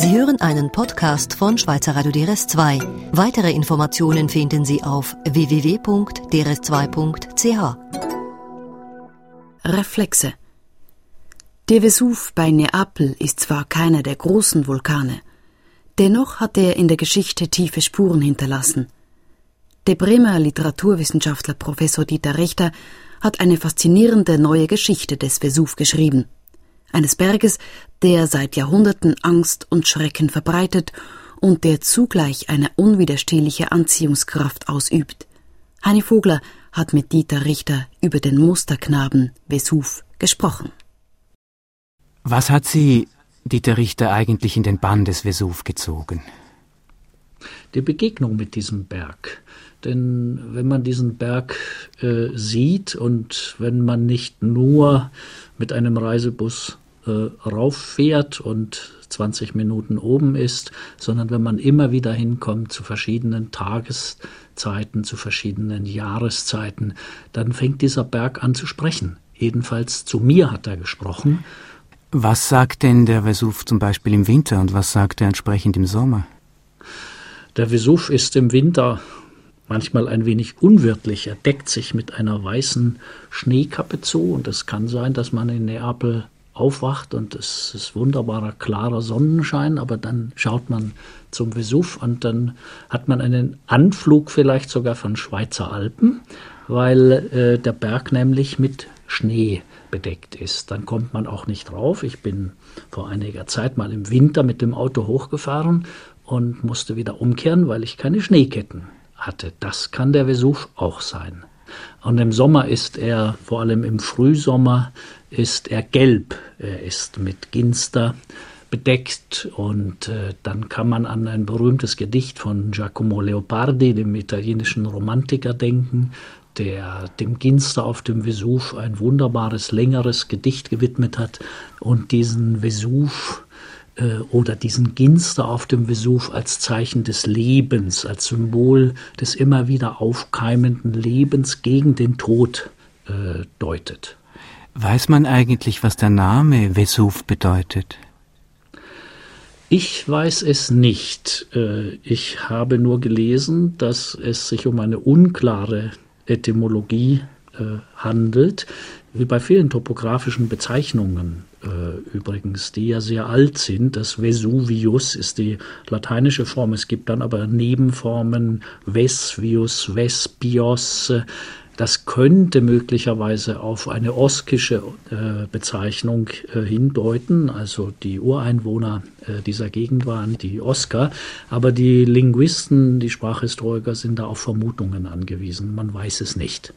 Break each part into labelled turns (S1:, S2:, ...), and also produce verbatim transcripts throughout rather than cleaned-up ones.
S1: Sie hören einen Podcast von Schweizer Radio D R S zwei. Weitere Informationen finden Sie auf w w w punkt d r s zwei punkt c h.
S2: Reflexe. Der Vesuv bei Neapel ist zwar keiner der großen Vulkane, dennoch hat er in der Geschichte tiefe Spuren hinterlassen. Der Bremer Literaturwissenschaftler Professor Dieter Richter hat eine faszinierende neue Geschichte des Vesuv geschrieben. Eines Berges, der seit Jahrhunderten Angst und Schrecken verbreitet und der zugleich eine unwiderstehliche Anziehungskraft ausübt. Heini Vogler hat mit Dieter Richter über den Musterknaben Vesuv gesprochen.
S3: Was hat Sie, Dieter Richter, eigentlich in den Bann des Vesuv gezogen?
S4: Die Begegnung mit diesem Berg. Denn wenn man diesen Berg äh, sieht und wenn man nicht nur mit einem Reisebus äh, rauffährt und zwanzig Minuten oben ist, sondern wenn man immer wieder hinkommt zu verschiedenen Tageszeiten, zu verschiedenen Jahreszeiten, dann fängt dieser Berg an zu sprechen. Jedenfalls zu mir hat er gesprochen.
S3: Was sagt denn der Vesuv zum Beispiel im Winter und was sagt er entsprechend im Sommer?
S4: Der Vesuv ist im Winter manchmal ein wenig unwirtlich. Er deckt sich mit einer weißen Schneekappe zu und es kann sein, dass man in Neapel aufwacht und es ist wunderbarer, klarer Sonnenschein, aber dann schaut man zum Vesuv und dann hat man einen Anflug vielleicht sogar von Schweizer Alpen, weil äh, der Berg nämlich mit Schnee bedeckt ist. Dann kommt man auch nicht rauf. Ich bin vor einiger Zeit mal im Winter mit dem Auto hochgefahren und musste wieder umkehren, weil ich keine Schneeketten hatte. Das kann der Vesuv auch sein. Und im Sommer ist er, vor allem im Frühsommer, ist er gelb. Er ist mit Ginster bedeckt und äh, dann kann man an ein berühmtes Gedicht von Giacomo Leopardi, dem italienischen Romantiker, denken, der dem Ginster auf dem Vesuv ein wunderbares, längeres Gedicht gewidmet hat und diesen Vesuv äh, oder diesen Ginster auf dem Vesuv als Zeichen des Lebens, als Symbol des immer wieder aufkeimenden Lebens gegen den Tod äh, deutet.
S3: Weiß man eigentlich, was der Name Vesuv bedeutet?
S4: Ich weiß es nicht. Äh, ich habe nur gelesen, dass es sich um eine unklare Etymologie äh, handelt, wie bei vielen topografischen Bezeichnungen äh, übrigens, die ja sehr alt sind. Das Vesuvius ist die lateinische Form, es gibt dann aber Nebenformen, Vesvius, Vespios. Das könnte möglicherweise auf eine oskische äh, Bezeichnung äh, hindeuten, also die Ureinwohner äh, dieser Gegend waren die Osker, aber die Linguisten, die Sprachhistoriker sind da auf Vermutungen angewiesen, man weiß es nicht.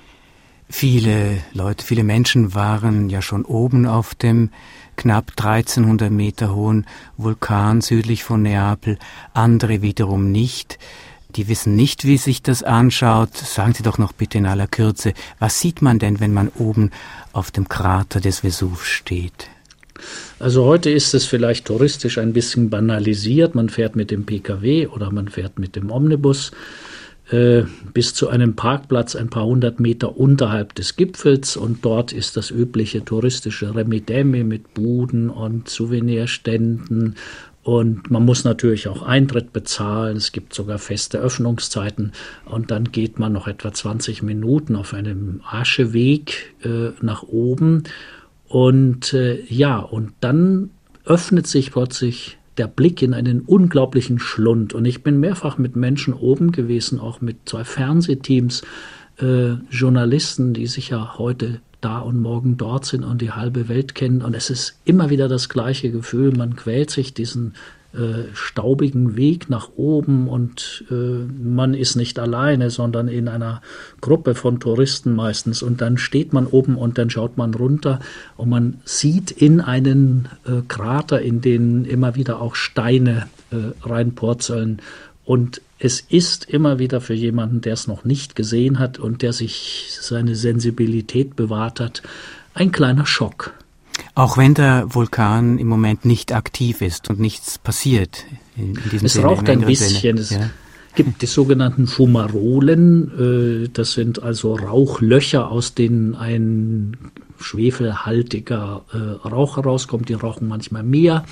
S3: Viele Leute, viele Menschen waren ja schon oben auf dem knapp dreizehnhundert Meter hohen Vulkan südlich von Neapel, andere wiederum nicht. Die wissen nicht, wie sich das anschaut. Sagen Sie doch noch bitte in aller Kürze, was sieht man denn, wenn man oben auf dem Krater des Vesuv steht?
S4: Also heute ist es vielleicht touristisch ein bisschen banalisiert. Man fährt mit dem P K W oder man fährt mit dem Omnibus äh, bis zu einem Parkplatz ein paar hundert Meter unterhalb des Gipfels und dort ist das übliche touristische Remi-Demi mit Buden und Souvenirständen. Und man muss natürlich auch Eintritt bezahlen, es gibt sogar feste Öffnungszeiten und dann geht man noch etwa zwanzig Minuten auf einem Ascheweg äh, nach oben und äh, ja, und dann öffnet sich plötzlich der Blick in einen unglaublichen Schlund und ich bin mehrfach mit Menschen oben gewesen, auch mit zwei Fernsehteams, äh, Journalisten, die sich ja heute da und morgen dort sind und die halbe Welt kennen. Und es ist immer wieder das gleiche Gefühl, man quält sich diesen äh, staubigen Weg nach oben und äh, man ist nicht alleine, sondern in einer Gruppe von Touristen meistens. Und dann steht man oben und dann schaut man runter und man sieht in einen äh, Krater, in den immer wieder auch Steine äh, reinpurzeln. Und es ist immer wieder für jemanden, der es noch nicht gesehen hat und der sich seine Sensibilität bewahrt hat, ein kleiner Schock.
S3: Auch wenn der Vulkan im Moment nicht aktiv ist und nichts passiert. In, in diesem
S4: es
S3: Sinne,
S4: raucht ein bisschen. Es ja. gibt die sogenannten Fumarolen. Das sind also Rauchlöcher, aus denen ein schwefelhaltiger Rauch herauskommt. Die rauchen manchmal mehr,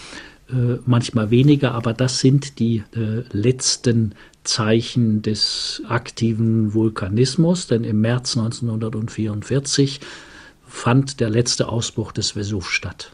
S4: äh, manchmal weniger, aber das sind die äh, letzten Zeichen des aktiven Vulkanismus, denn im März neunzehnhundertvierundvierzig fand der letzte Ausbruch des Vesuv statt.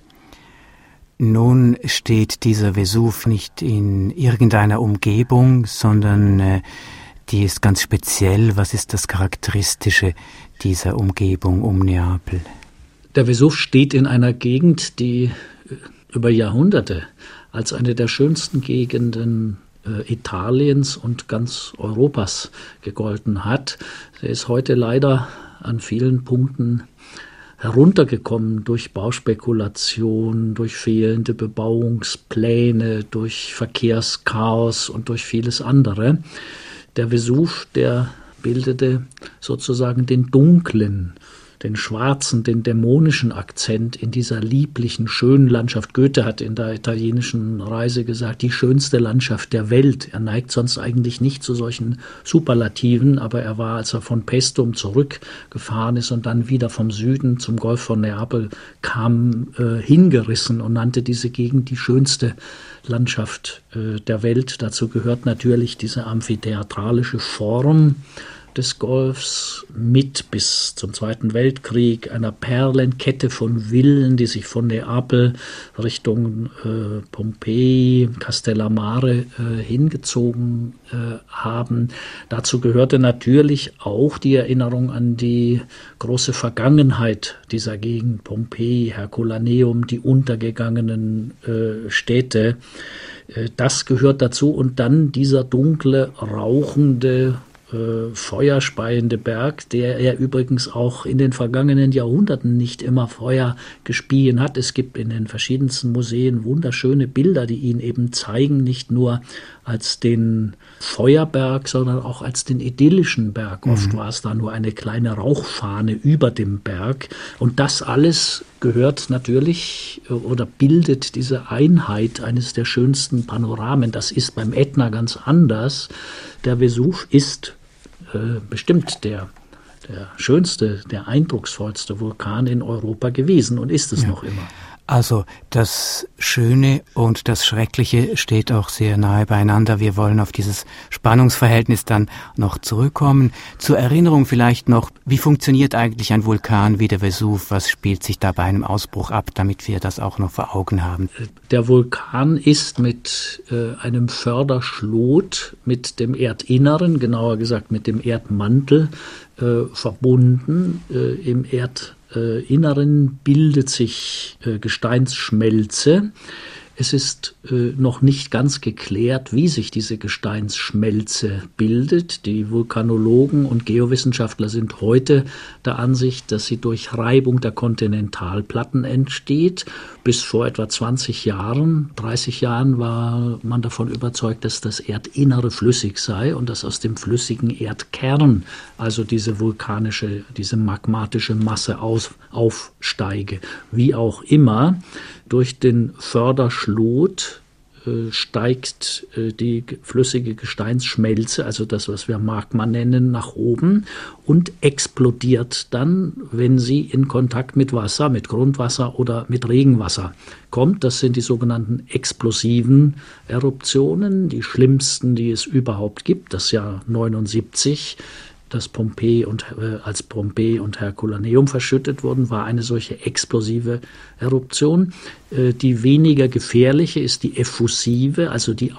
S3: Nun steht dieser Vesuv nicht in irgendeiner Umgebung, sondern äh, die ist ganz speziell. Was ist das Charakteristische dieser Umgebung um Neapel?
S4: Der Vesuv steht in einer Gegend, die über Jahrhunderte als eine der schönsten Gegenden äh, Italiens und ganz Europas gegolten hat. Er ist heute leider an vielen Punkten heruntergekommen durch Bauspekulation, durch fehlende Bebauungspläne, durch Verkehrschaos und durch vieles andere. Der Vesuv, der bildete sozusagen den dunklen, den schwarzen, den dämonischen Akzent in dieser lieblichen, schönen Landschaft. Goethe hat in der italienischen Reise gesagt, die schönste Landschaft der Welt. Er neigt sonst eigentlich nicht zu solchen Superlativen, aber er war, als er von Paestum zurückgefahren ist und dann wieder vom Süden zum Golf von Neapel kam, äh, hingerissen und nannte diese Gegend die schönste Landschaft äh, der Welt. Dazu gehört natürlich diese amphitheatralische Form des Golfs mit bis zum Zweiten Weltkrieg einer Perlenkette von Villen, die sich von Neapel Richtung äh, Pompeji, Castellammare äh, hingezogen äh, haben. Dazu gehörte natürlich auch die Erinnerung an die große Vergangenheit dieser Gegend, Pompeji, Herculaneum, die untergegangenen äh, Städte. Äh, das gehört dazu und dann dieser dunkle, rauchende, Äh, feuerspeiende Berg, der er übrigens auch in den vergangenen Jahrhunderten nicht immer Feuer gespien hat. Es gibt in den verschiedensten Museen wunderschöne Bilder, die ihn eben zeigen, nicht nur als den Feuerberg, sondern auch als den idyllischen Berg. Mhm. Oft war es da nur eine kleine Rauchfahne über dem Berg. Und das alles gehört natürlich oder bildet diese Einheit eines der schönsten Panoramen. Das ist beim Ätna ganz anders. Der Vesuv ist äh, bestimmt der, der schönste, der eindrucksvollste Vulkan in Europa gewesen und ist es ja noch immer.
S3: Also das Schöne und das Schreckliche steht auch sehr nahe beieinander. Wir wollen auf dieses Spannungsverhältnis dann noch zurückkommen. Zur Erinnerung vielleicht noch, wie funktioniert eigentlich ein Vulkan wie der Vesuv? Was spielt sich da bei einem Ausbruch ab, damit wir das auch noch vor Augen haben?
S4: Der Vulkan ist mit äh, einem Förderschlot, mit dem Erdinneren, genauer gesagt mit dem Erdmantel, äh, verbunden. Äh, im Erd Äh, Inneren bildet sich äh, Gesteinsschmelze. Es ist äh, noch nicht ganz geklärt, wie sich diese Gesteinsschmelze bildet. Die Vulkanologen und Geowissenschaftler sind heute der Ansicht, dass sie durch Reibung der Kontinentalplatten entsteht. Bis vor etwa zwanzig Jahren, dreißig Jahren war man davon überzeugt, dass das Erdinnere flüssig sei und dass aus dem flüssigen Erdkern also diese vulkanische, diese magmatische Masse aus, aufsteige. Wie auch immer, durch den Förderschlot äh, steigt äh, die flüssige Gesteinsschmelze, also das, was wir Magma nennen, nach oben und explodiert dann, wenn sie in Kontakt mit Wasser, mit Grundwasser oder mit Regenwasser kommt. Das sind die sogenannten explosiven Eruptionen, die schlimmsten, die es überhaupt gibt. Das Jahr neunundsiebzig, das Pompeji und, äh, als Pompeji und Herculaneum verschüttet wurden, war eine solche explosive Eruption. Äh, die weniger gefährliche ist die effusive, also die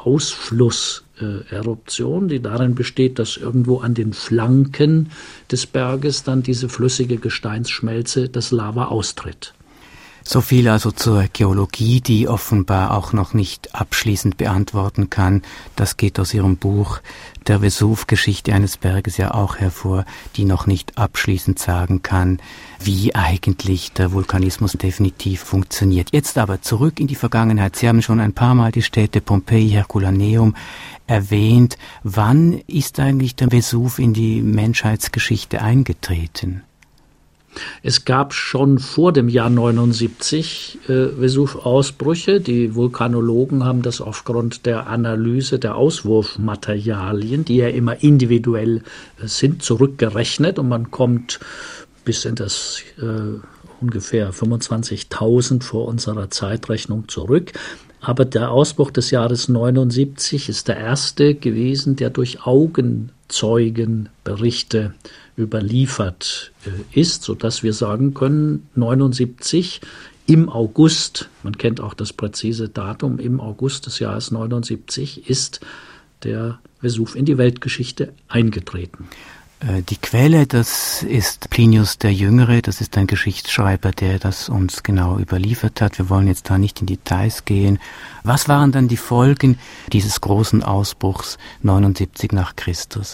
S4: Ausflusseruption, die darin besteht, dass irgendwo an den Flanken des Berges dann diese flüssige Gesteinsschmelze, das Lava, austritt.
S3: So viel also zur Geologie, die offenbar auch noch nicht abschließend beantworten kann. Das geht aus Ihrem Buch Der Vesuv, Geschichte eines Berges ja auch hervor, die noch nicht abschließend sagen kann, wie eigentlich der Vulkanismus definitiv funktioniert. Jetzt aber zurück in die Vergangenheit. Sie haben schon ein paar Mal die Städte Pompeji, Herculaneum erwähnt. Wann ist eigentlich der Vesuv in die Menschheitsgeschichte eingetreten?
S4: Es gab schon vor dem Jahr neunundsiebzig äh, Vesuv-Ausbrüche. Die Vulkanologen haben das aufgrund der Analyse der Auswurfmaterialien, die ja immer individuell äh, sind, zurückgerechnet. Und man kommt bis in das äh, ungefähr fünfundzwanzigtausend vor unserer Zeitrechnung zurück. Aber der Ausbruch des Jahres neunundsiebzig ist der erste gewesen, der durch Augenzeugenberichte überliefert ist, sodass wir sagen können, neunundsiebzig im August, man kennt auch das präzise Datum, im August des Jahres neunundsiebzig ist der Vesuv in die Weltgeschichte eingetreten.
S3: Die Quelle, das ist Plinius der Jüngere, das ist ein Geschichtsschreiber, der das uns genau überliefert hat. Wir wollen jetzt da nicht in Details gehen. Was waren dann die Folgen dieses großen Ausbruchs neunundsiebzig nach Christus?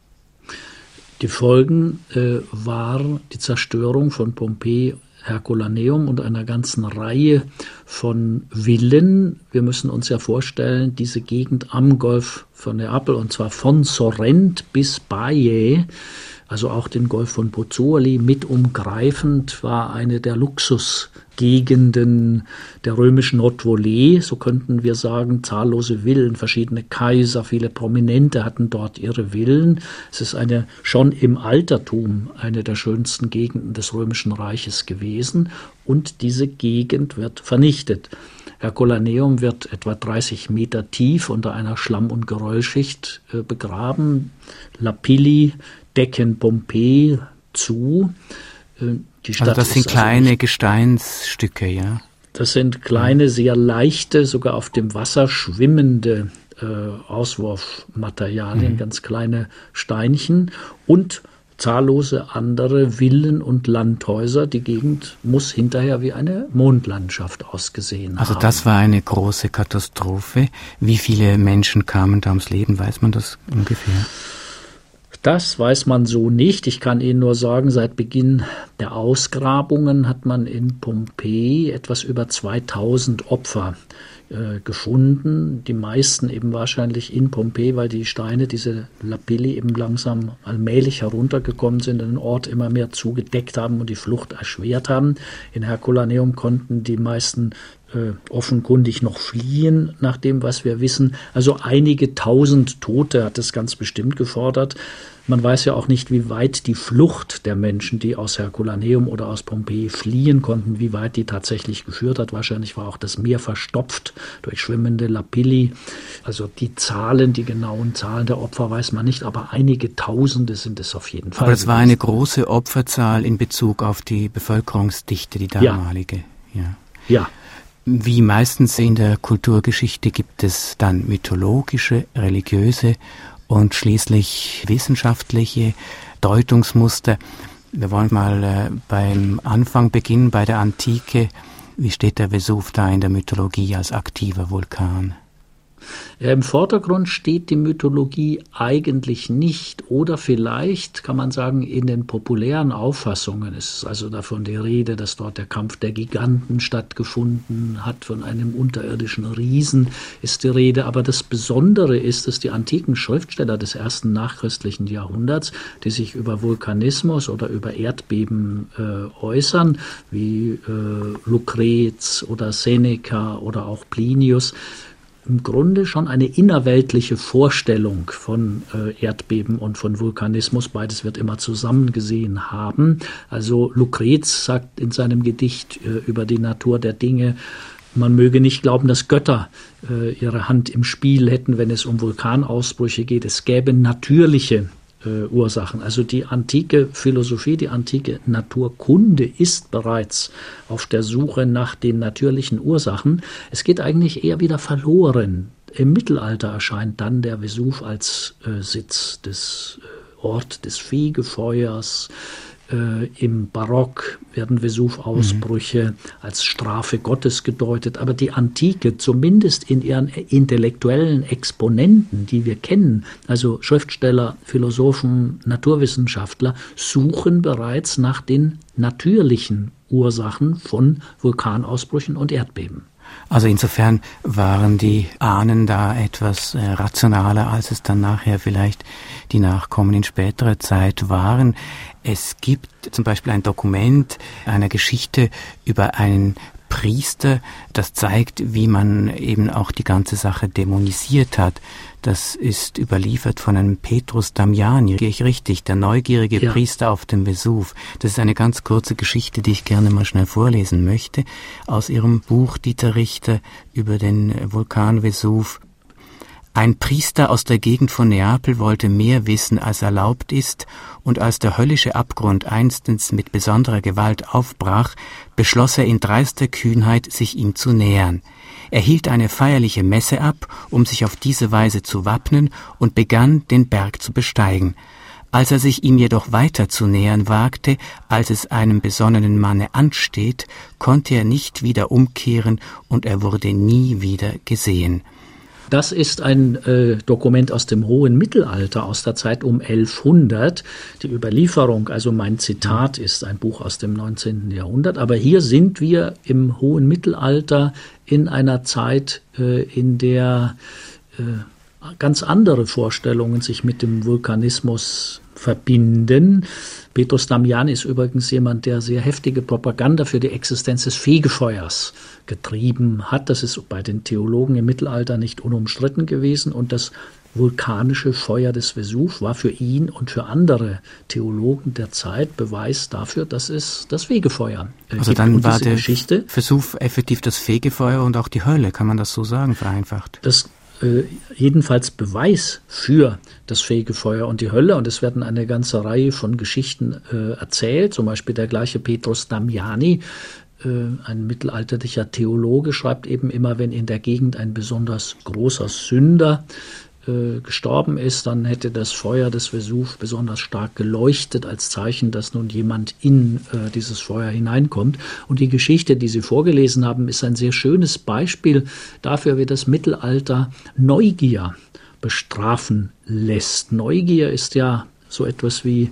S4: Die Folgen äh, war die Zerstörung von Pompeji, Herculaneum und einer ganzen Reihe von Villen. Wir müssen uns ja vorstellen, diese Gegend am Golf von Neapel, und zwar von Sorrent bis Baiae, also auch den Golf von Pozzuoli mit umgreifend, war eine der Luxusgegenden der römischen Haute-Volée, so könnten wir sagen, zahllose Villen, verschiedene Kaiser, viele Prominente hatten dort ihre Villen. Es ist eine schon im Altertum eine der schönsten Gegenden des Römischen Reiches gewesen, und diese Gegend wird vernichtet. Herculaneum wird etwa dreißig Meter tief unter einer Schlamm- und Geröllschicht äh, begraben. Lapilli decken Pompeji zu. Äh, die Stadt
S3: also das sind
S4: ist
S3: kleine
S4: also,
S3: Gesteinsstücke, ja?
S4: Das sind kleine, sehr leichte, sogar auf dem Wasser schwimmende äh, Auswurfmaterialien, mhm. ganz kleine Steinchen und zahllose andere Villen und Landhäuser. Die Gegend muss hinterher wie eine Mondlandschaft ausgesehen
S3: also
S4: haben.
S3: Also das war eine große Katastrophe. Wie viele Menschen kamen da ums Leben? Weiß man das ungefähr?
S4: Das weiß man so nicht. Ich kann Ihnen nur sagen, seit Beginn der Ausgrabungen hat man in Pompeji etwas über zweitausend Opfer äh, gefunden. Die meisten eben wahrscheinlich in Pompeji, weil die Steine, diese Lapilli, eben langsam allmählich heruntergekommen sind, den Ort immer mehr zugedeckt haben und die Flucht erschwert haben. In Herculaneum konnten die meisten äh, offenkundig noch fliehen, nach dem, was wir wissen. Also einige tausend Tote hat es ganz bestimmt gefordert. Man weiß ja auch nicht, wie weit die Flucht der Menschen, die aus Herculaneum oder aus Pompeji fliehen konnten, wie weit die tatsächlich geführt hat. Wahrscheinlich war auch das Meer verstopft durch schwimmende Lapilli. Also die Zahlen, die genauen Zahlen der Opfer weiß man nicht, aber einige Tausende sind es auf jeden Fall.
S3: Aber es war eine große Opferzahl in Bezug auf die Bevölkerungsdichte, die damalige.
S4: Ja. Ja. ja.
S3: Wie meistens in der Kulturgeschichte gibt es dann mythologische, religiöse und schließlich wissenschaftliche Deutungsmuster. Wir wollen mal äh, beim Anfang beginnen, bei der Antike. Wie steht der Vesuv da in der Mythologie als aktiver Vulkan?
S4: Ja, im Vordergrund steht die Mythologie eigentlich nicht, oder vielleicht kann man sagen, in den populären Auffassungen ist also davon die Rede, dass dort der Kampf der Giganten stattgefunden hat, von einem unterirdischen Riesen ist die Rede, aber das Besondere ist, dass die antiken Schriftsteller des ersten nachchristlichen Jahrhunderts, die sich über Vulkanismus oder über Erdbeben äh, äußern, wie äh, Lucrez oder Seneca oder auch Plinius, im Grunde schon eine innerweltliche Vorstellung von äh, Erdbeben und von Vulkanismus. Beides wird immer zusammen gesehen haben. Also Lucrez sagt in seinem Gedicht äh, über die Natur der Dinge, man möge nicht glauben, dass Götter äh, ihre Hand im Spiel hätten, wenn es um Vulkanausbrüche geht. Es gäbe natürliche Äh, Ursachen. Also die antike Philosophie, die antike Naturkunde ist bereits auf der Suche nach den natürlichen Ursachen. Es geht eigentlich eher wieder verloren. Im Mittelalter erscheint dann der Vesuv als äh, Sitz des äh, Ort des Fegefeuers. Äh, Im Barock werden Vesuvausbrüche mhm. als Strafe Gottes gedeutet, aber die Antike, zumindest in ihren intellektuellen Exponenten, die wir kennen, also Schriftsteller, Philosophen, Naturwissenschaftler, suchen bereits nach den natürlichen Ursachen von Vulkanausbrüchen und Erdbeben.
S3: Also insofern waren die Ahnen da etwas äh, rationaler, als es dann nachher vielleicht die Nachkommen in späterer Zeit waren. Es gibt zum Beispiel ein Dokument einer Geschichte über einen Priester. Das zeigt, wie man eben auch die ganze Sache dämonisiert hat. Das ist überliefert von einem Petrus Damiani, gehe ich richtig, der neugierige ja. Priester auf dem Vesuv. Das ist eine ganz kurze Geschichte, die ich gerne mal schnell vorlesen möchte, aus ihrem Buch Dieter Richter über den Vulkan Vesuv. Ein Priester aus der Gegend von Neapel wollte mehr wissen, als erlaubt ist, und als der höllische Abgrund einstens mit besonderer Gewalt aufbrach, beschloss er in dreister Kühnheit, sich ihm zu nähern. Er hielt eine feierliche Messe ab, um sich auf diese Weise zu wappnen, und begann, den Berg zu besteigen. Als er sich ihm jedoch weiter zu nähern wagte, als es einem besonnenen Manne ansteht, konnte er nicht wieder umkehren, und er wurde nie wieder gesehen.
S4: Das ist ein äh, Dokument aus dem hohen Mittelalter, aus der Zeit um elfhundert. Die Überlieferung, also mein Zitat, ist ein Buch aus dem neunzehnten Jahrhundert. Aber hier sind wir im hohen Mittelalter in einer Zeit, äh, in der äh, ganz andere Vorstellungen sich mit dem Vulkanismus verbinden. Petrus Damiani ist übrigens jemand, der sehr heftige Propaganda für die Existenz des Fegefeuers getrieben hat. Das ist bei den Theologen im Mittelalter nicht unumstritten gewesen. Und das vulkanische Feuer des Vesuv war für ihn und für andere Theologen der Zeit Beweis dafür, dass es das Fegefeuer äh,
S3: also
S4: gibt.
S3: dann
S4: und
S3: war
S4: diese
S3: der
S4: Geschichte,
S3: Vesuv effektiv das Fegefeuer und auch die Hölle, kann man das so sagen, vereinfacht?
S4: Das äh, jedenfalls Beweis für das Fegefeuer und die Hölle. Und es werden eine ganze Reihe von Geschichten äh, erzählt. Zum Beispiel der gleiche Petrus Damiani, äh, ein mittelalterlicher Theologe, schreibt eben immer, wenn in der Gegend ein besonders großer Sünder äh, gestorben ist, dann hätte das Feuer des Vesuv besonders stark geleuchtet, als Zeichen, dass nun jemand in äh, dieses Feuer hineinkommt. Und die Geschichte, die Sie vorgelesen haben, ist ein sehr schönes Beispiel dafür, wie das Mittelalter Neugier bestrafen lässt. Neugier ist ja so etwas wie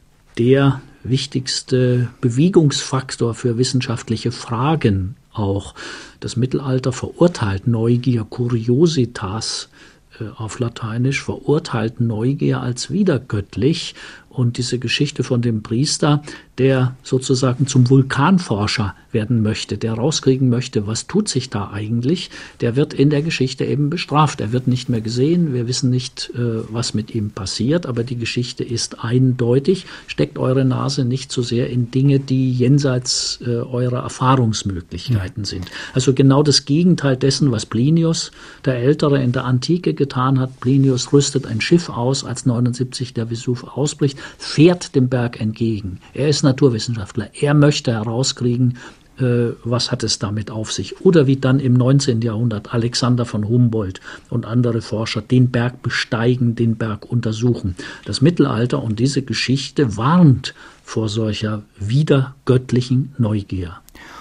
S4: der wichtigste Bewegungsfaktor für wissenschaftliche Fragen auch. Das Mittelalter verurteilt Neugier, Curiositas äh, auf Lateinisch, verurteilt Neugier als widergöttlich. Und diese Geschichte von dem Priester, der sozusagen zum Vulkanforscher werden möchte, der rauskriegen möchte, was tut sich da eigentlich, der wird in der Geschichte eben bestraft. Er wird nicht mehr gesehen, wir wissen nicht, was mit ihm passiert, aber die Geschichte ist eindeutig. Steckt eure Nase nicht so sehr in Dinge, die jenseits eurer Erfahrungsmöglichkeiten sind. Also genau das Gegenteil dessen, was Plinius, der Ältere, in der Antike getan hat. Plinius rüstet ein Schiff aus, als neunundsiebzig der Vesuv ausbricht, fährt dem Berg entgegen. Er ist Naturwissenschaftler. Er möchte herauskriegen, äh, was hat es damit auf sich. Oder wie dann im neunzehnten Jahrhundert Alexander von Humboldt und andere Forscher den Berg besteigen, den Berg untersuchen. Das Mittelalter und diese Geschichte warnt vor solcher widergöttlichen Neugier.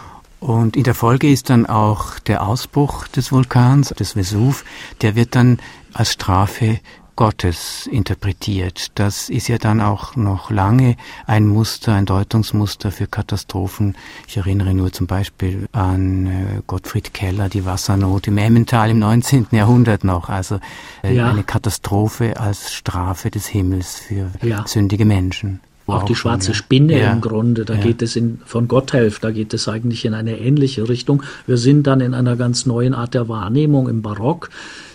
S3: Und in der Folge ist dann auch der Ausbruch des Vulkans, des Vesuv, der wird dann als Strafe Gottes interpretiert. Das ist ja dann auch noch lange ein Muster, ein Deutungsmuster für Katastrophen. Ich erinnere nur zum Beispiel an äh, Gottfried Keller, die Wassernot im Emmental im neunzehnten Jahrhundert noch. Also äh, ja. eine Katastrophe als Strafe des Himmels für ja. sündige Menschen.
S4: Auch die schwarze Spinne ja. im Grunde, da ja. geht es in, von Gotthelf, da geht es eigentlich in eine ähnliche Richtung. Wir sind dann in einer ganz neuen Art der Wahrnehmung im Barock.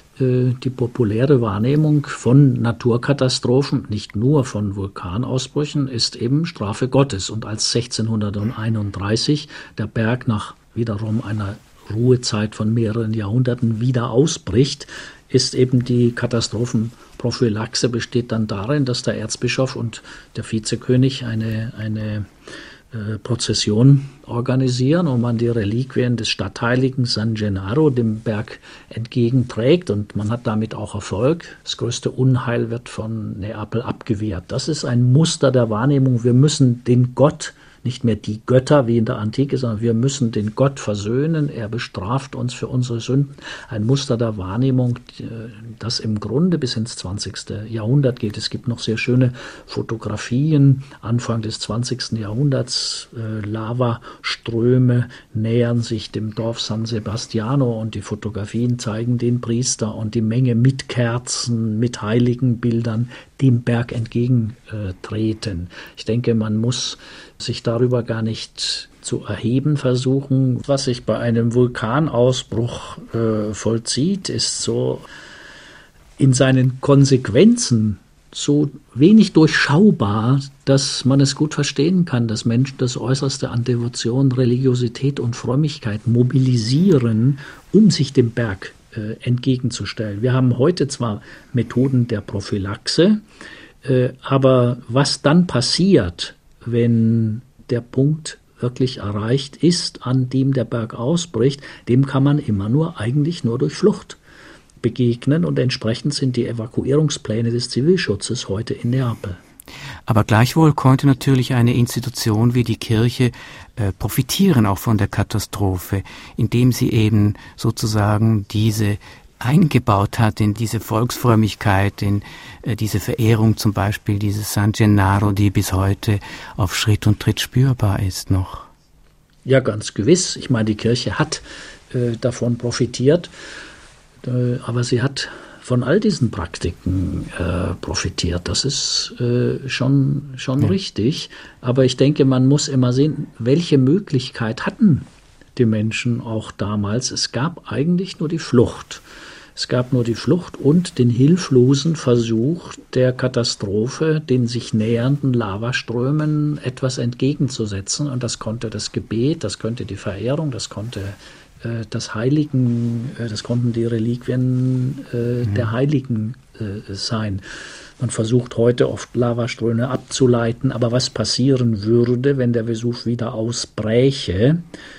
S4: Die populäre Wahrnehmung von Naturkatastrophen, nicht nur von Vulkanausbrüchen, ist eben Strafe Gottes. Und als sechzehnhunderteinunddreißig der Berg nach wiederum einer Ruhezeit von mehreren Jahrhunderten wieder ausbricht, ist eben die Katastrophenprophylaxe besteht dann darin, dass der Erzbischof und der Vizekönig eine, eine äh, Prozession organisieren und man die Reliquien des Stadtheiligen San Gennaro dem Berg entgegenträgt und man hat damit auch Erfolg. Das größte Unheil wird von Neapel abgewehrt. Das ist ein Muster der Wahrnehmung. Wir müssen den Gott, nicht mehr die Götter wie in der Antike, sondern wir müssen den Gott versöhnen. Er bestraft uns für unsere Sünden. Ein Muster der Wahrnehmung, das im Grunde bis ins zwanzigste Jahrhundert geht. Es gibt noch sehr schöne Fotografien Anfang des zwanzigsten Jahrhunderts. Äh, Lavaströme nähern sich dem Dorf San Sebastiano und die Fotografien zeigen den Priester und die Menge mit Kerzen, mit Heiligenbildern, dem Berg entgegentreten. Ich denke, man muss sich darüber gar nicht zu erheben versuchen. Was sich bei einem Vulkanausbruch äh, vollzieht, ist so in seinen Konsequenzen so wenig durchschaubar, dass man es gut verstehen kann, dass Menschen das Äußerste an Devotion, Religiosität und Frömmigkeit mobilisieren, um sich dem Berg äh, entgegenzustellen. Wir haben heute zwar Methoden der Prophylaxe, äh, aber was dann passiert, wenn der Punkt wirklich erreicht ist, an dem der Berg ausbricht, dem kann man immer nur, eigentlich nur durch Flucht begegnen, und entsprechend sind die Evakuierungspläne des Zivilschutzes heute in Neapel.
S3: Aber gleichwohl konnte natürlich eine Institution wie die Kirche äh, profitieren auch von der Katastrophe, indem sie eben sozusagen diese eingebaut hat in diese Volksfrömmigkeit, in äh, diese Verehrung zum Beispiel dieses San Gennaro, die bis heute auf Schritt und Tritt spürbar ist noch.
S4: Ja, ganz gewiss. Ich meine, die Kirche hat äh, davon profitiert. Aber sie hat von all diesen Praktiken äh, profitiert. Das ist äh, schon, schon ja. richtig. Aber ich denke, man muss immer sehen, welche Möglichkeit hatten die Menschen auch damals. Es gab eigentlich nur die Flucht. Es gab nur die Flucht und den hilflosen Versuch der Katastrophe, den sich nähernden Lavaströmen etwas entgegenzusetzen. Und das konnte das Gebet, das konnte die Verehrung, das konnte das Heiligen, das konnten die Reliquien äh, mhm. der Heiligen äh, sein. Man versucht heute oft Lavaströme abzuleiten, aber was passieren würde, wenn der Vesuv wieder ausbräche,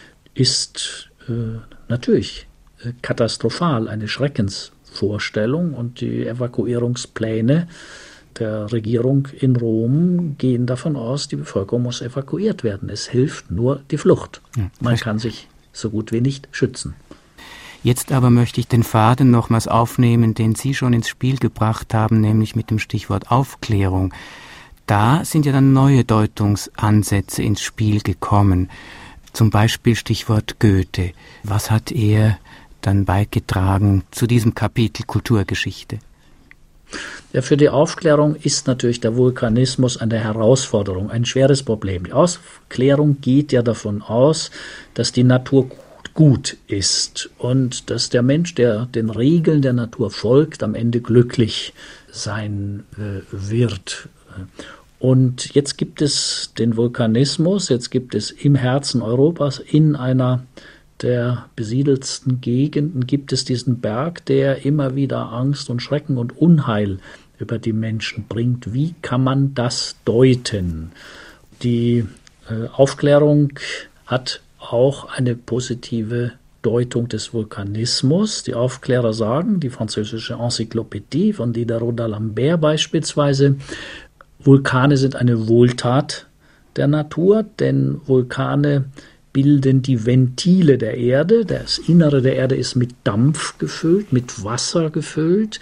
S4: ist äh, natürlich äh, katastrophal, eine Schreckensvorstellung, und die Evakuierungspläne der Regierung in Rom gehen davon aus, die Bevölkerung muss evakuiert werden. Es hilft nur die Flucht. Ja, Man kann sich so gut wie nicht schützen.
S3: Jetzt aber möchte ich den Faden nochmals aufnehmen, den Sie schon ins Spiel gebracht haben, nämlich mit dem Stichwort Aufklärung. Da sind ja dann neue Deutungsansätze ins Spiel gekommen. Zum Beispiel Stichwort Goethe. Was hat er dann beigetragen zu diesem Kapitel Kulturgeschichte?
S4: Ja, für die Aufklärung ist natürlich der Vulkanismus eine Herausforderung, ein schweres Problem. Die Aufklärung geht ja davon aus, dass die Natur gut ist und dass der Mensch, der den Regeln der Natur folgt, am Ende glücklich sein äh, wird. Und jetzt gibt es den Vulkanismus, jetzt gibt es im Herzen Europas, in einer der besiedelsten Gegenden, gibt es diesen Berg, der immer wieder Angst und Schrecken und Unheil über die Menschen bringt. Wie kann man das deuten? Die äh, Aufklärung hat auch eine positive Deutung des Vulkanismus. Die Aufklärer sagen, die französische Enzyklopädie von Diderot d'Alembert beispielsweise, Vulkane sind eine Wohltat der Natur, denn Vulkane bilden die Ventile der Erde. Das Innere der Erde ist mit Dampf gefüllt, mit Wasser gefüllt,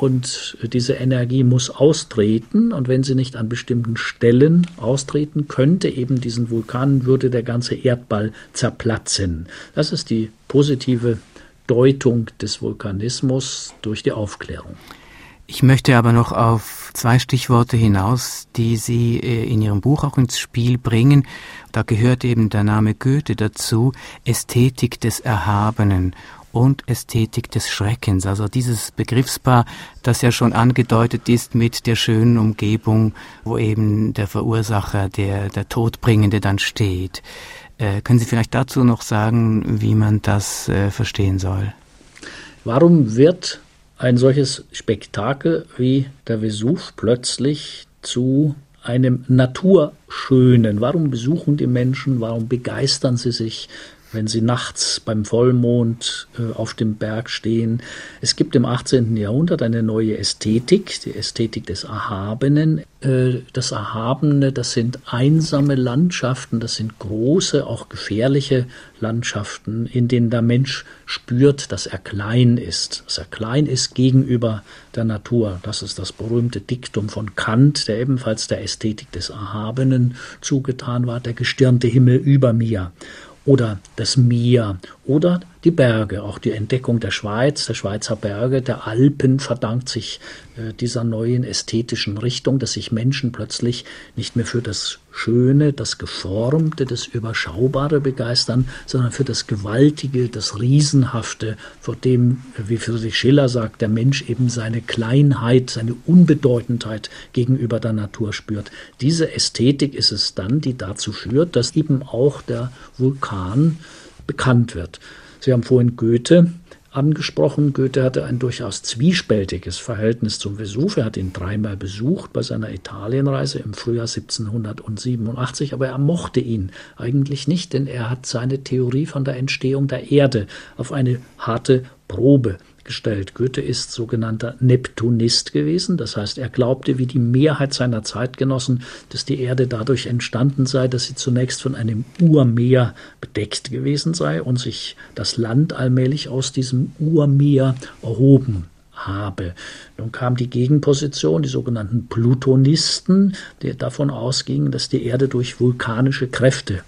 S4: und diese Energie muss austreten, und wenn sie nicht an bestimmten Stellen austreten könnte, eben diesen Vulkanen, würde der ganze Erdball zerplatzen. Das ist die positive Deutung des Vulkanismus durch die Aufklärung.
S3: Ich möchte aber noch auf zwei Stichworte hinaus, die Sie in Ihrem Buch auch ins Spiel bringen. Da gehört eben der Name Goethe dazu, Ästhetik des Erhabenen und Ästhetik des Schreckens. Also dieses Begriffspaar, das ja schon angedeutet ist mit der schönen Umgebung, wo eben der Verursacher, der, der Todbringende dann steht. Äh, können Sie vielleicht dazu noch sagen, wie man das äh, verstehen soll?
S4: Warum wird ein solches Spektakel wie der Vesuv plötzlich zu einem Naturschönen? Warum besuchen die Menschen, warum begeistern sie sich, wenn sie nachts beim Vollmond äh, auf dem Berg stehen? Es gibt im achtzehnten Jahrhundert eine neue Ästhetik, die Ästhetik des Erhabenen. Äh, das Erhabene, das sind einsame Landschaften, das sind große, auch gefährliche Landschaften, in denen der Mensch spürt, dass er klein ist, dass er klein ist gegenüber der Natur. Das ist das berühmte Diktum von Kant, der ebenfalls der Ästhetik des Erhabenen zugetan war, der gestirnte Himmel über mir. Oder das Meer oder die Berge. Auch die Entdeckung der Schweiz, der Schweizer Berge, der Alpen verdankt sich äh, dieser neuen ästhetischen Richtung, dass sich Menschen plötzlich nicht mehr für das Schöne, das Geformte, das Überschaubare begeistern, sondern für das Gewaltige, das Riesenhafte, vor dem, wie Friedrich Schiller sagt, der Mensch eben seine Kleinheit, seine Unbedeutendheit gegenüber der Natur spürt. Diese Ästhetik ist es dann, die dazu führt, dass eben auch der Vulkan bekannt wird. Sie haben vorhin Goethe angesprochen. Goethe hatte ein durchaus zwiespältiges Verhältnis zum Vesuv. Er hat ihn dreimal besucht bei seiner Italienreise im Frühjahr siebzehnhundertsiebenundachtzig, aber er mochte ihn eigentlich nicht, denn er hat seine Theorie von der Entstehung der Erde auf eine harte Probe gestellt. Goethe ist sogenannter Neptunist gewesen, das heißt, er glaubte wie die Mehrheit seiner Zeitgenossen, dass die Erde dadurch entstanden sei, dass sie zunächst von einem Urmeer bedeckt gewesen sei und sich das Land allmählich aus diesem Urmeer erhoben habe. Nun kam die Gegenposition, die sogenannten Plutonisten, die davon ausgingen, dass die Erde durch vulkanische Kräfte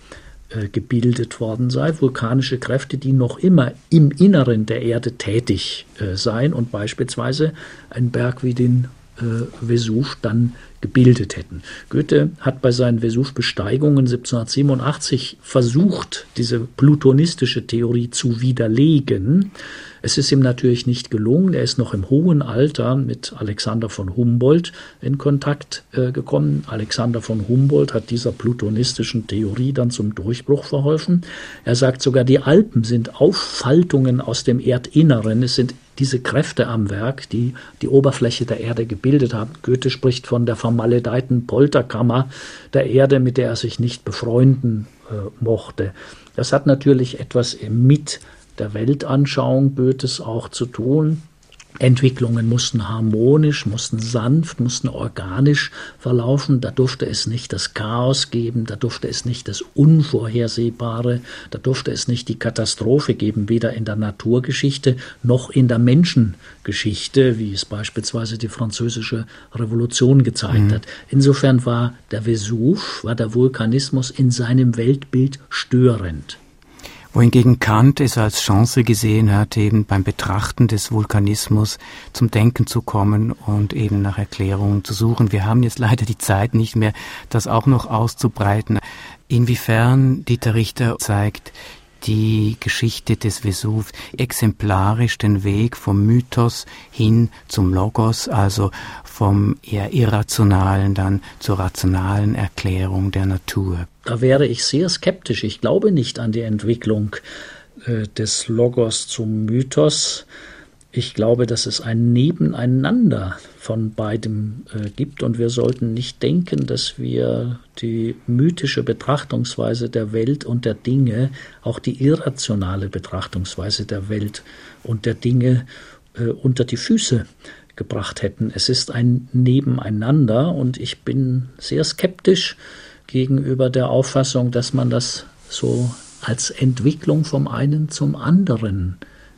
S4: gebildet worden sei, vulkanische Kräfte, die noch immer im Inneren der Erde tätig äh, seien und beispielsweise einen Berg wie den äh, Vesuv dann gebildet hätten. Goethe hat bei seinen Vesuv-Besteigungen siebzehnhundertsiebenundachtzig versucht, diese plutonistische Theorie zu widerlegen. Es ist ihm natürlich nicht gelungen. Er ist noch im hohen Alter mit Alexander von Humboldt in Kontakt äh, gekommen. Alexander von Humboldt hat dieser plutonistischen Theorie dann zum Durchbruch verholfen. Er sagt sogar, die Alpen sind Auffaltungen aus dem Erdinneren. Es sind diese Kräfte am Werk, die die Oberfläche der Erde gebildet haben. Goethe spricht von der vermaledeiten Polterkammer der Erde, mit der er sich nicht befreunden äh, mochte. Das hat natürlich etwas mit der Weltanschauung Goethes auch zu tun. Entwicklungen mussten harmonisch, mussten sanft, mussten organisch verlaufen. Da durfte es nicht das Chaos geben, da durfte es nicht das Unvorhersehbare, da durfte es nicht die Katastrophe geben, weder in der Naturgeschichte noch in der Menschengeschichte, wie es beispielsweise die Französische Revolution gezeigt mhm. hat. Insofern war der Vesuv, war der Vulkanismus in seinem Weltbild störend.
S3: Wohingegen Kant es als Chance gesehen hat, eben beim Betrachten des Vulkanismus zum Denken zu kommen und eben nach Erklärungen zu suchen. Wir haben jetzt leider die Zeit nicht mehr, das auch noch auszubreiten. Inwiefern Dieter Richter zeigt die Geschichte des Vesuv exemplarisch den Weg vom Mythos hin zum Logos, also vom eher irrationalen dann zur rationalen Erklärung der Natur.
S4: Da wäre ich sehr skeptisch. Ich glaube nicht an die Entwicklung äh, des Logos zum Mythos. Ich glaube, dass es ein Nebeneinander von beidem äh, gibt und wir sollten nicht denken, dass wir die mythische Betrachtungsweise der Welt und der Dinge, auch die irrationale Betrachtungsweise der Welt und der Dinge äh, unter die Füße gebracht hätten. Es ist ein Nebeneinander und ich bin sehr skeptisch gegenüber der Auffassung, dass man das so als Entwicklung vom einen zum anderen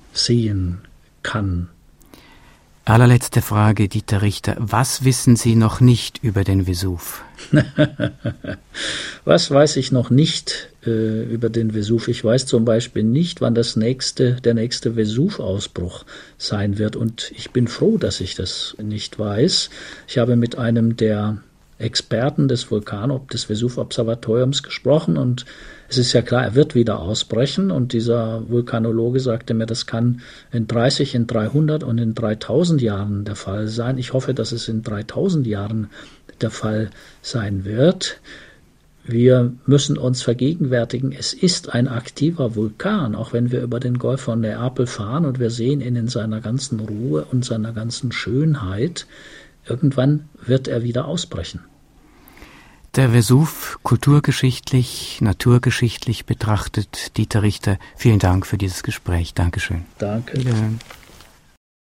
S4: sehen kann.
S3: Allerletzte Frage, Dieter Richter. Was wissen Sie noch nicht über den Vesuv?
S4: Was weiß ich noch nicht äh, über den Vesuv? Ich weiß zum Beispiel nicht, wann das nächste, der nächste Vesuv-Ausbruch sein wird. Und ich bin froh, dass ich das nicht weiß. Ich habe mit einem der Experten des Vulkan, des Vesuv-Observatoriums gesprochen und es ist ja klar, er wird wieder ausbrechen und dieser Vulkanologe sagte mir, das kann in dreißig, in dreihundert und in dreitausend Jahren der Fall sein. Ich hoffe, dass es in dreitausend Jahren der Fall sein wird. Wir müssen uns vergegenwärtigen, es ist ein aktiver Vulkan, auch wenn wir über den Golf von Neapel fahren und wir sehen ihn in seiner ganzen Ruhe und seiner ganzen Schönheit. Irgendwann wird er wieder ausbrechen.
S3: Der Vesuv, kulturgeschichtlich, naturgeschichtlich betrachtet. Dieter Richter, vielen Dank für dieses Gespräch. Dankeschön.
S4: Danke.
S3: Wiederhören.